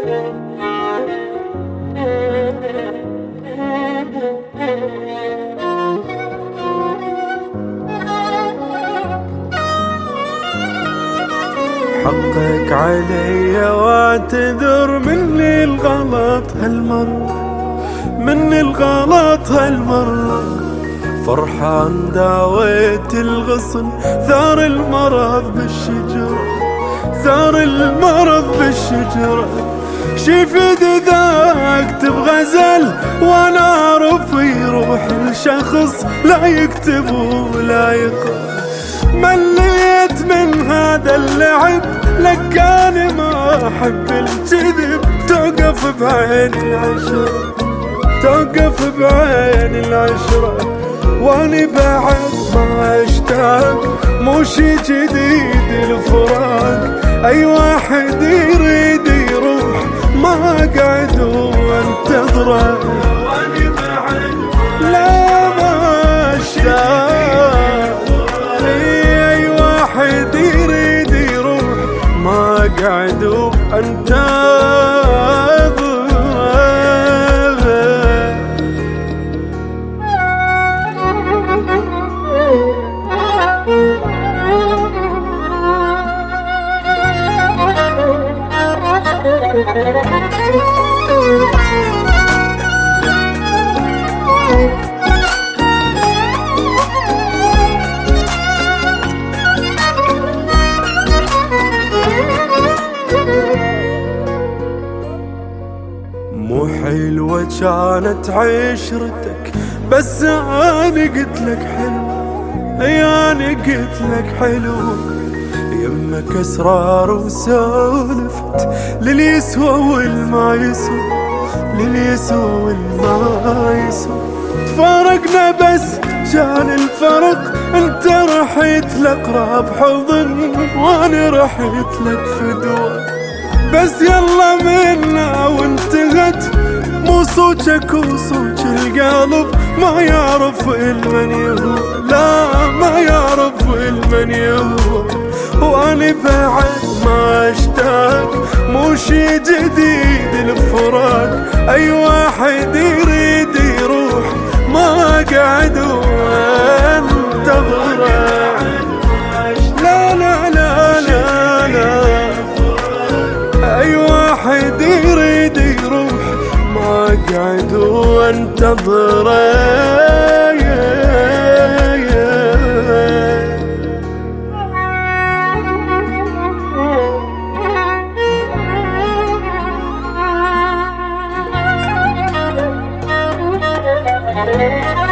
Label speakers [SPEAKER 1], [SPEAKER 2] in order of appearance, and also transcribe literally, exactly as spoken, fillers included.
[SPEAKER 1] حقك علي واعتذر مني الغلط هالمرة، مني الغلط هالمرة. فرحان داويت الغصن ثار المرض بالشجرة، ثار المرض بالشجرة. شفت إذا أكتب غزل وأنا أعرف يروح الشخص لا يكتب ولا يقرأ. مليت من هذا اللعب لك أنا ما أحب الكذب. توقف بعين العشرة، توقف بعين العشرة. واني بعد ما اشتاق مو شي جديد الفراق. اي واحد يريد يروح ما قعد وانتظره. واني بعد لا ما اشتاق. اي واحد يريد يروح ما قعد وانتظره. مو حلوة كانت عشرتك بس أنا قلت لك حلو. اي أنا قلت لك حلو. يمك أسرار وسولفت للي يسوى والما يسوى، للي يسوى والما يسوى. تفارقنا بس كان الفرق انت رحيت لأقرب حضن وانا رحيت لك فدوة. بس يلا منا وانتهت. مو صوتك وصوت القلب ما يعرف المن يهوى، لا ما يعرف المن يهوى. واني بعد ما اشتاق مو شي جديد الفراق. اي واحد يريد يروح ما قعد وانتظره. لا لا لا لا لا. اي واحد يريد يروح ما قعد وانتظره.
[SPEAKER 2] Thank you.